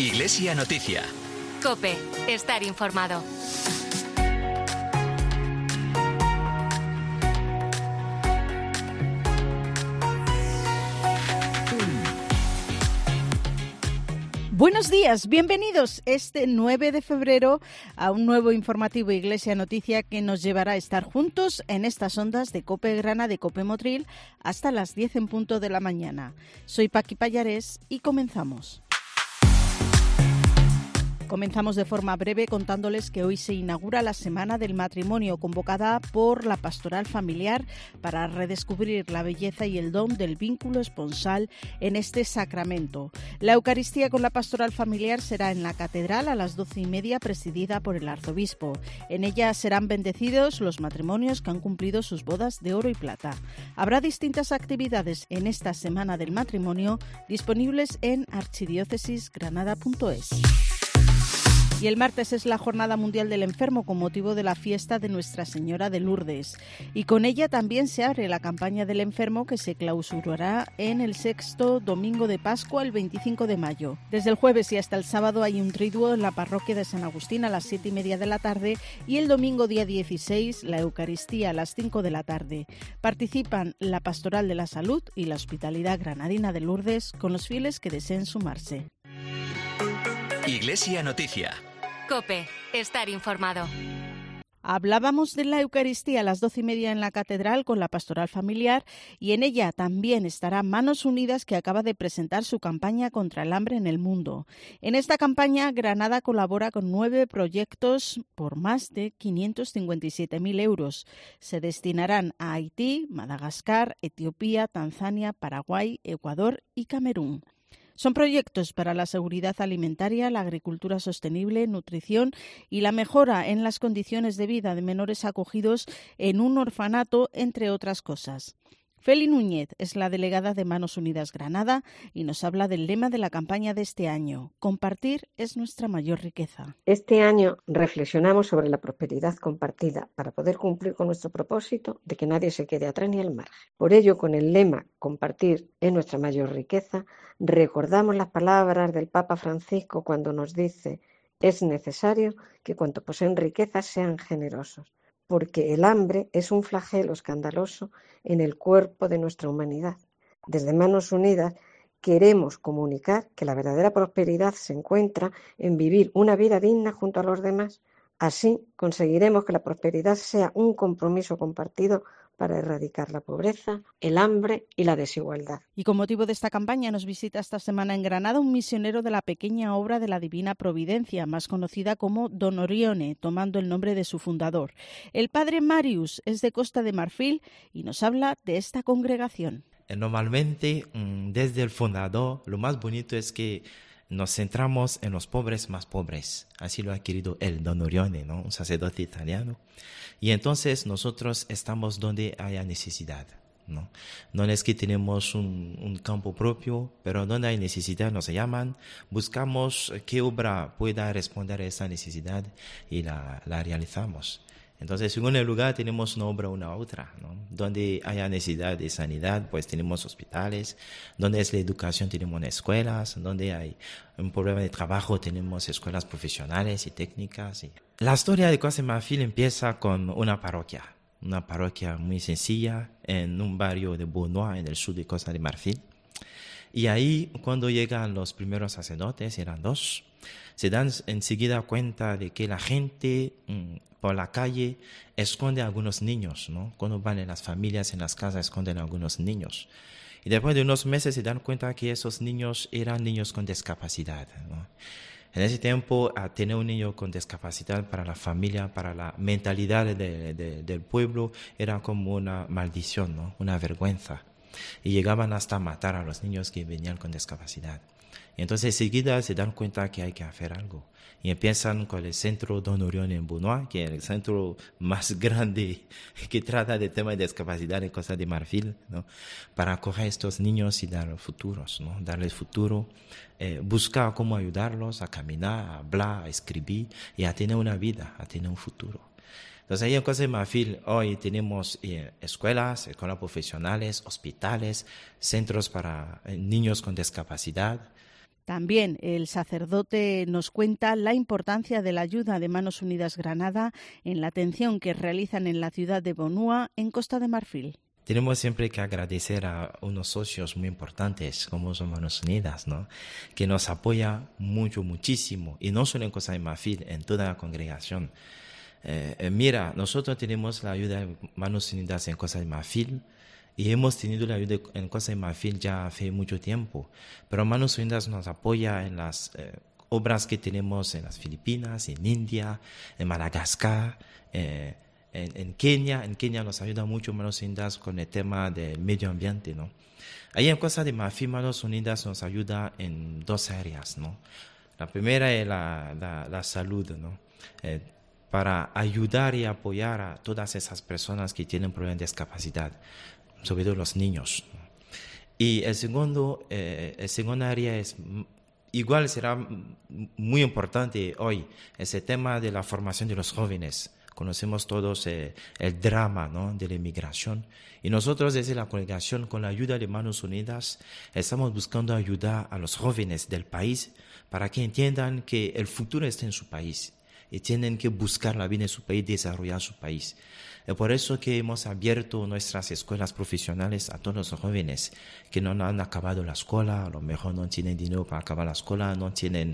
Iglesia Noticia. COPE. Estar informado. Buenos días, bienvenidos este 9 de febrero a un nuevo informativo Iglesia Noticia que nos llevará a estar juntos en estas ondas de COPE Grana, de COPE Motril, hasta las 10 en punto de la mañana. Soy Paqui Pallares y comenzamos. Comenzamos de forma breve contándoles que hoy se inaugura la Semana del Matrimonio, convocada por la Pastoral Familiar para redescubrir la belleza y el don del vínculo esponsal en este sacramento. La Eucaristía con la Pastoral Familiar será en la Catedral a las 12:30, presidida por el Arzobispo. En ella serán bendecidos los matrimonios que han cumplido sus bodas de oro y plata. Habrá distintas actividades en esta Semana del Matrimonio disponibles en archidiócesisgranada.es. Y el martes es la Jornada Mundial del Enfermo con motivo de la fiesta de Nuestra Señora de Lourdes. Y con ella también se abre la campaña del enfermo que se clausurará en el sexto domingo de Pascua, el 25 de mayo. Desde el jueves y hasta el sábado hay un triduo en la parroquia de San Agustín a las 7:30 de la tarde y el domingo día 16 la Eucaristía a las 5 de la tarde. Participan la Pastoral de la Salud y la Hospitalidad Granadina de Lourdes con los fieles que deseen sumarse. Iglesia Noticia. COPE. Estar informado. Hablábamos de la Eucaristía a las 12:30 en la Catedral con la Pastoral Familiar y en ella también estará Manos Unidas, que acaba de presentar su campaña contra el hambre en el mundo. En esta campaña, Granada colabora con 9 proyectos por más de 557.000 euros. Se destinarán a Haití, Madagascar, Etiopía, Tanzania, Paraguay, Ecuador y Camerún. Son proyectos para la seguridad alimentaria, la agricultura sostenible, nutrición y la mejora en las condiciones de vida de menores acogidos en un orfanato, entre otras cosas. Feli Núñez es la delegada de Manos Unidas Granada y nos habla del lema de la campaña de este año: compartir es nuestra mayor riqueza. Este año reflexionamos sobre la prosperidad compartida para poder cumplir con nuestro propósito de que nadie se quede atrás ni al margen. Por ello, con el lema compartir es nuestra mayor riqueza, recordamos las palabras del Papa Francisco cuando nos dice: es necesario que cuantos poseen riquezas sean generosos, porque el hambre es un flagelo escandaloso en el cuerpo de nuestra humanidad. Desde Manos Unidas queremos comunicar que la verdadera prosperidad se encuentra en vivir una vida digna junto a los demás. Así conseguiremos que la prosperidad sea un compromiso compartido para erradicar la pobreza, el hambre y la desigualdad. Y con motivo de esta campaña nos visita esta semana en Granada un misionero de la pequeña obra de la Divina Providencia, más conocida como Don Orione, tomando el nombre de su fundador. El padre Marius es de Costa de Marfil y nos habla de esta congregación. Normalmente, desde el fundador, lo más bonito es que nos centramos en los pobres más pobres. Así lo ha querido el Don Orione, ¿no? Un sacerdote italiano. Y entonces nosotros estamos donde haya necesidad, ¿no? No es que tenemos un campo propio, pero donde hay necesidad nos llaman, buscamos qué obra pueda responder a esa necesidad y la realizamos. Entonces, según el lugar, tenemos una obra, una otra, ¿no? Donde haya necesidad de sanidad, pues tenemos hospitales. Donde es la educación, tenemos escuelas. Donde hay un problema de trabajo, tenemos escuelas profesionales y técnicas. La historia de Costa de Marfil empieza con una parroquia muy sencilla en un barrio de Bonois, en el sur de Costa de Marfil. Y ahí, cuando llegan los primeros sacerdotes, eran 2, se dan enseguida cuenta de que la gente por la calle esconde a algunos niños, ¿no? Cuando van en las familias, en las casas, esconden a algunos niños. Y después de unos meses se dan cuenta que esos niños eran niños con discapacidad, ¿no? En ese tiempo, a tener un niño con discapacidad para la familia, para la mentalidad del pueblo, era como una maldición, ¿no? Una vergüenza. Y llegaban hasta matar a los niños que venían con discapacidad. Y entonces enseguida se dan cuenta que hay que hacer algo. Y empiezan con el centro Don Orione en Bonois, que es el centro más grande que trata de temas de discapacidad en Costa de Marfil, ¿no? Para acoger a estos niños y darles futuros, ¿no? Darles futuro, buscar cómo ayudarlos a caminar, a hablar, a escribir y a tener una vida, a tener un futuro. Entonces ahí en Costa de Marfil hoy tenemos escuelas profesionales, hospitales, centros para niños con discapacidad, También el sacerdote nos cuenta la importancia de la ayuda de Manos Unidas Granada en la atención que realizan en la ciudad de Bonúa, en Costa de Marfil. Tenemos siempre que agradecer a unos socios muy importantes como son Manos Unidas, ¿no? Que nos apoya muchísimo, y no solo en Costa de Marfil, en toda la congregación. Mira, nosotros tenemos la ayuda de Manos Unidas en Costa de Marfil, y hemos tenido la ayuda en Costa de Marfil ya hace mucho tiempo, pero Manos Unidas nos apoya en las obras que tenemos en las Filipinas, en India, en Madagascar, en Kenia. En Kenia nos ayuda mucho Manos Unidas con el tema del medio ambiente, ¿no? Ahí en Costa de Marfil, Manos Unidas nos ayuda en dos áreas, ¿no? La primera es la salud, ¿no? Para ayudar y apoyar a todas esas personas que tienen problemas de discapacidad, sobre todo los niños. Y el segundo área es, igual será muy importante hoy, es el tema de la formación de los jóvenes. Conocemos todos el drama, ¿no?, de la inmigración. Y nosotros desde la congregación, con la ayuda de Manos Unidas, estamos buscando ayudar a los jóvenes del país para que entiendan que el futuro está en su país y tienen que buscar la vida en su país, desarrollar su país. Es por eso que hemos abierto nuestras escuelas profesionales a todos los jóvenes que no han acabado la escuela, a lo mejor no tienen dinero para acabar la escuela, no tienen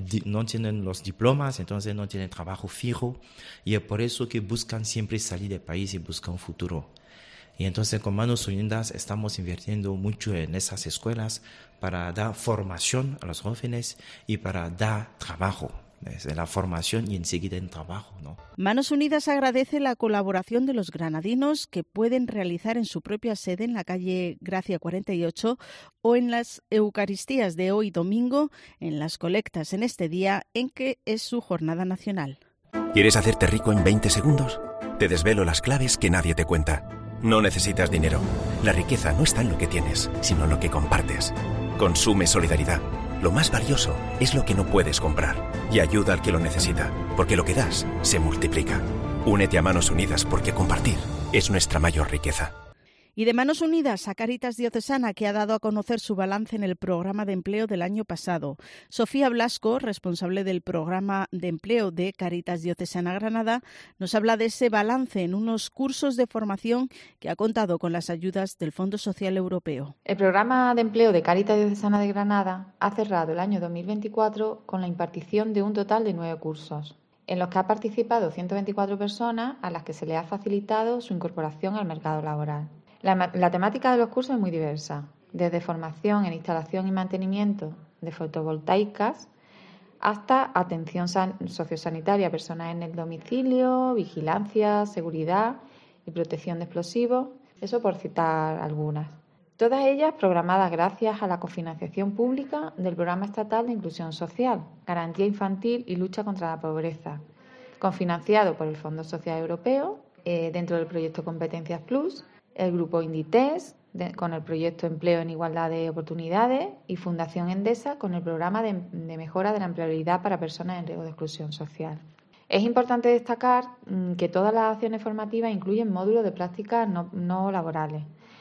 los diplomas, entonces no tienen trabajo fijo, y es por eso que buscan siempre salir del país y buscar un futuro. Y entonces con Manos Unidas estamos invirtiendo mucho en esas escuelas para dar formación a los jóvenes y para dar trabajo. Desde la formación y enseguida en trabajo, ¿no? Manos Unidas agradece la colaboración de los granadinos que pueden realizar en su propia sede en la calle Gracia 48 o en las Eucaristías de hoy domingo, en las colectas en este día en que es su jornada nacional. ¿Quieres hacerte rico en 20 segundos? Te desvelo las claves que nadie te cuenta. No necesitas dinero. La riqueza no está en lo que tienes, sino en lo que compartes. Consume solidaridad. Lo más valioso es lo que no puedes comprar. Y ayuda al que lo necesita, porque lo que das se multiplica. Únete a Manos Unidas porque compartir es nuestra mayor riqueza. Y de Manos Unidas a Cáritas Diocesana, que ha dado a conocer su balance en el programa de empleo del año pasado. Sofía Blasco, responsable del programa de empleo de Cáritas Diocesana Granada, nos habla de ese balance en unos cursos de formación que ha contado con las ayudas del Fondo Social Europeo. El programa de empleo de Cáritas Diocesana de Granada ha cerrado el año 2024 con la impartición de un total de 9 cursos, en los que ha participado 124 personas a las que se les ha facilitado su incorporación al mercado laboral. La temática de los cursos es muy diversa, desde formación en instalación y mantenimiento de fotovoltaicas hasta atención sociosanitaria a personas en el domicilio, vigilancia, seguridad y protección de explosivos, eso por citar algunas. Todas ellas programadas gracias a la cofinanciación pública del Programa Estatal de Inclusión Social, Garantía Infantil y Lucha contra la Pobreza, cofinanciado por el Fondo Social Europeo dentro del proyecto Competencias Plus, el Grupo Inditex con el proyecto Empleo en Igualdad de Oportunidades y Fundación Endesa con el programa de mejora de la empleabilidad para personas en riesgo de exclusión social. Es importante destacar que todas las acciones formativas incluyen módulos de prácticas no laborales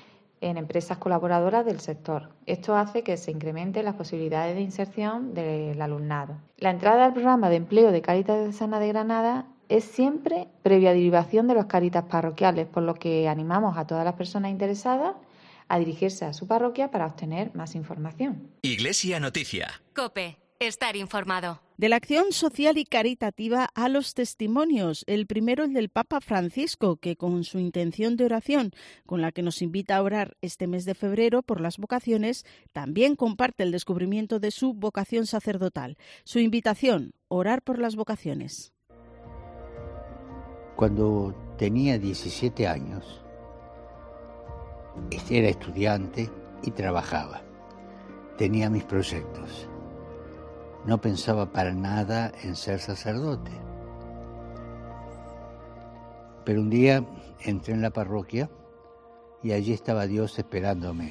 en empresas colaboradoras del sector. Esto hace que se incrementen las posibilidades de inserción del alumnado. La entrada al programa de empleo de Cáritas Diocesana de Granada es siempre previa derivación de los Cáritas parroquiales, por lo que animamos a todas las personas interesadas a dirigirse a su parroquia para obtener más información. Iglesia Noticia. COPE. Estar informado. De la acción social y caritativa a los testimonios. El primero, el del Papa Francisco, que con su intención de oración, con la que nos invita a orar este mes de febrero por las vocaciones, también comparte el descubrimiento de su vocación sacerdotal. Su invitación, orar por las vocaciones. Cuando tenía 17 años, era estudiante y trabajaba. Tenía mis proyectos. No pensaba para nada en ser sacerdote. Pero un día entré en la parroquia y allí estaba Dios esperándome.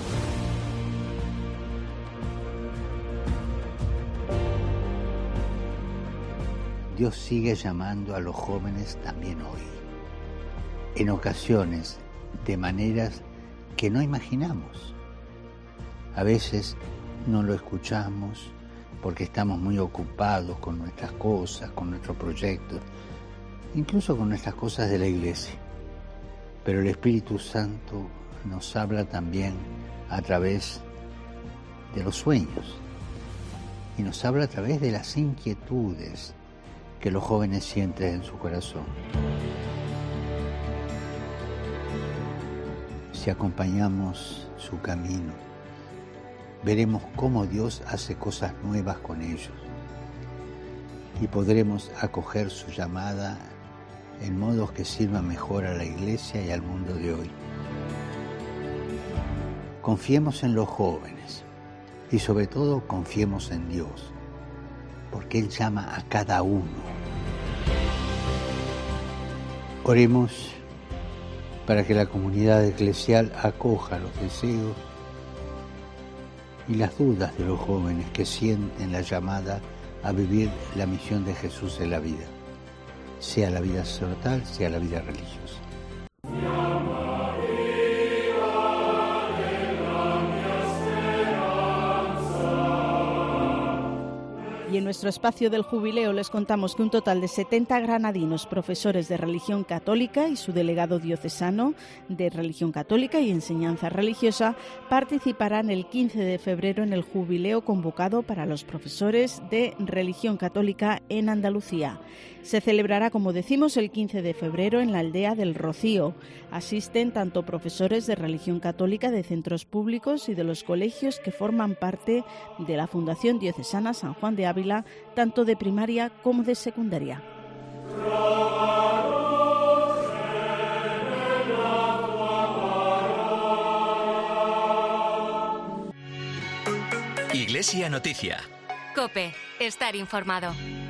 Dios sigue llamando a los jóvenes también hoy, en ocasiones, de maneras que no imaginamos. A veces no lo escuchamos porque estamos muy ocupados con nuestras cosas, con nuestros proyectos, incluso con nuestras cosas de la iglesia. Pero el Espíritu Santo nos habla también a través de los sueños y nos habla a través de las inquietudes que los jóvenes sienten en su corazón. Si acompañamos su camino, veremos cómo Dios hace cosas nuevas con ellos y podremos acoger su llamada en modos que sirvan mejor a la iglesia y al mundo de hoy. Confiemos en los jóvenes y sobre todo confiemos en Dios, porque Él llama a cada uno. Oremos para que la comunidad eclesial acoja los deseos y las dudas de los jóvenes que sienten la llamada a vivir la misión de Jesús en la vida, sea la vida sacerdotal, sea la vida religiosa. Y en nuestro espacio del jubileo les contamos que un total de 70 granadinos, profesores de religión católica y su delegado diocesano de religión católica y enseñanza religiosa, participarán el 15 de febrero en el jubileo convocado para los profesores de religión católica en Andalucía. Se celebrará, como decimos, el 15 de febrero en la aldea del Rocío. Asisten tanto profesores de religión católica de centros públicos y de los colegios que forman parte de la Fundación Diocesana San Juan de Ávila, tanto de primaria como de secundaria. Iglesia Noticia. COPE. Estar informado.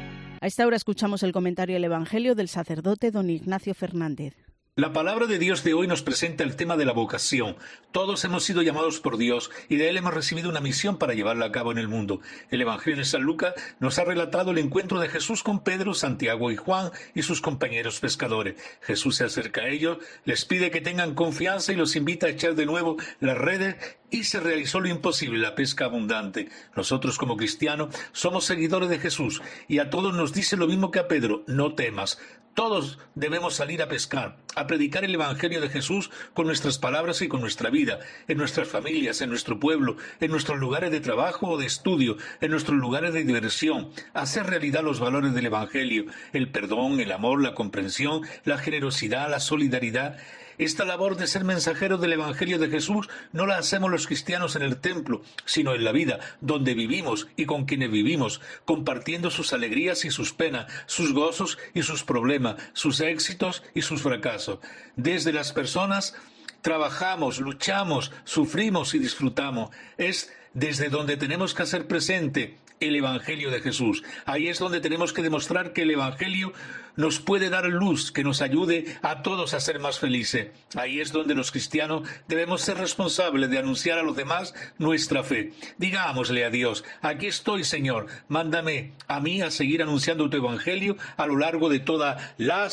A esta hora escuchamos el comentario del Evangelio del sacerdote don Ignacio Fernández. La palabra de Dios de hoy nos presenta el tema de la vocación. Todos hemos sido llamados por Dios y de Él hemos recibido una misión para llevarla a cabo en el mundo. El Evangelio de San Lucas nos ha relatado el encuentro de Jesús con Pedro, Santiago y Juan y sus compañeros pescadores. Jesús se acerca a ellos, les pide que tengan confianza y los invita a echar de nuevo las redes y se realizó lo imposible, la pesca abundante. Nosotros como cristianos somos seguidores de Jesús y a todos nos dice lo mismo que a Pedro: no temas. Todos debemos salir a pescar, a predicar el Evangelio de Jesús con nuestras palabras y con nuestra vida, en nuestras familias, en nuestro pueblo, en nuestros lugares de trabajo o de estudio, en nuestros lugares de diversión, hacer realidad los valores del Evangelio, el perdón, el amor, la comprensión, la generosidad, la solidaridad. Esta labor de ser mensajeros del Evangelio de Jesús no la hacemos los cristianos en el templo, sino en la vida, donde vivimos y con quienes vivimos, compartiendo sus alegrías y sus penas, sus gozos y sus problemas, sus éxitos y sus fracasos. Desde las personas trabajamos, luchamos, sufrimos y disfrutamos. Es desde donde tenemos que hacer presente el Evangelio de Jesús. Ahí es donde tenemos que demostrar que el Evangelio nos puede dar luz, que nos ayude a todos a ser más felices. Ahí es donde los cristianos debemos ser responsables de anunciar a los demás nuestra fe. Digámosle a Dios: aquí estoy, Señor, mándame a mí a seguir anunciando tu Evangelio a lo largo de toda la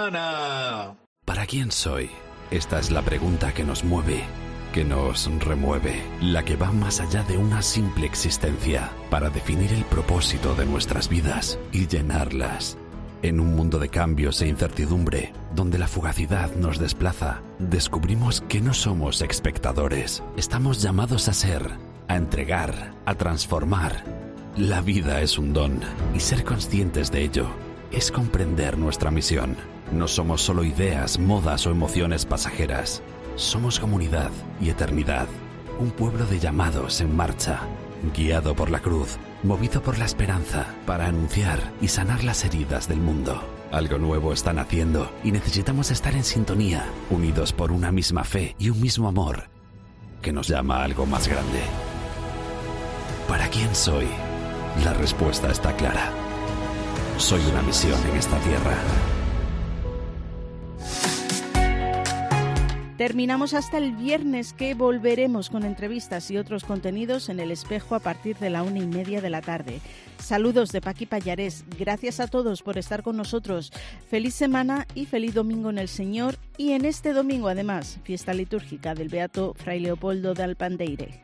semana. ¿Para quién soy? Esta es la pregunta que nos mueve, que nos remueve, la que va más allá de una simple existencia, para definir el propósito de nuestras vidas y llenarlas. En un mundo de cambios e incertidumbre, donde la fugacidad nos desplaza, descubrimos que no somos espectadores. Estamos llamados a ser, a entregar, a transformar. La vida es un don, y ser conscientes de ello es comprender nuestra misión. No somos solo ideas, modas o emociones pasajeras. Somos comunidad y eternidad, un pueblo de llamados en marcha, guiado por la cruz, movido por la esperanza, para anunciar y sanar las heridas del mundo. Algo nuevo está naciendo y necesitamos estar en sintonía, unidos por una misma fe y un mismo amor, que nos llama a algo más grande. ¿Para quién soy? La respuesta está clara. Soy una misión en esta tierra. Terminamos hasta el viernes, que volveremos con entrevistas y otros contenidos en El Espejo a partir de la 1:30 de la tarde. Saludos de Paqui Pallarés. Gracias a todos por estar con nosotros. Feliz semana y feliz domingo en el Señor. Y en este domingo, además, fiesta litúrgica del Beato Fray Leopoldo de Alpandeire.